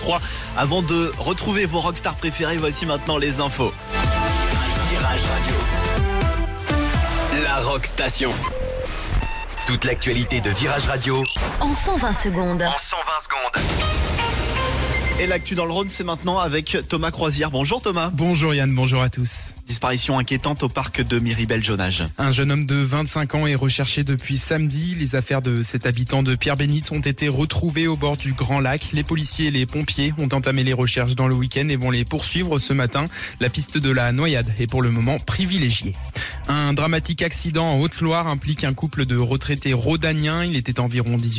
froid. Avant de retrouver vos rockstars préférés, voici maintenant les infos. Virage Radio. La Rock Station. Toute l'actualité de Virage Radio en 120 secondes. Et l'actu dans le Rhône, c'est maintenant avec Thomas Croisière. Bonjour Thomas. Bonjour Yann, bonjour à tous. Disparition inquiétante au parc de Miribel-Jonage. Un jeune homme de 25 ans est recherché depuis samedi. Les affaires de cet habitant de Pierre-Bénite ont été retrouvées au bord du Grand Lac. Les policiers et les pompiers ont entamé les recherches dans le week-end et vont les poursuivre ce matin. La piste de la noyade est pour le moment privilégiée. Un dramatique accident en Haute-Loire implique un couple de retraités rhodaniens. Il était environ 18